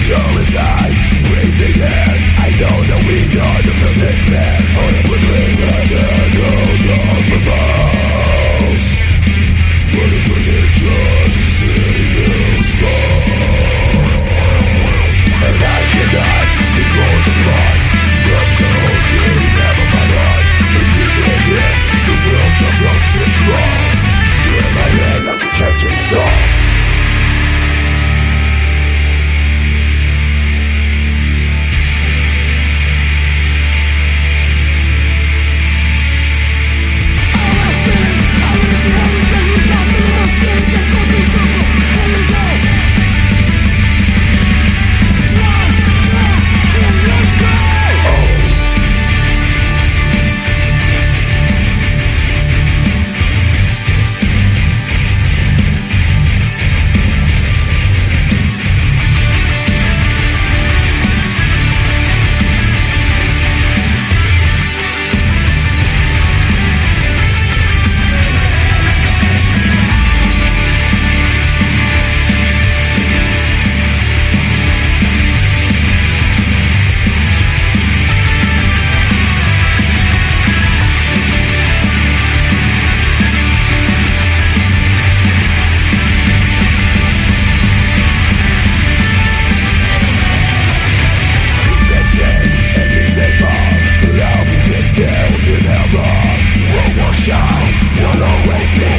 True as I breathe the air, I know that we are the perfect man. On a within the echoes of the bones. What is within just to see you fall? And I cannot ignore the blood from the whole game out of my heart. And you can hear the world just lost its wrong. You're in my head like a catching song. Shine, you'll always be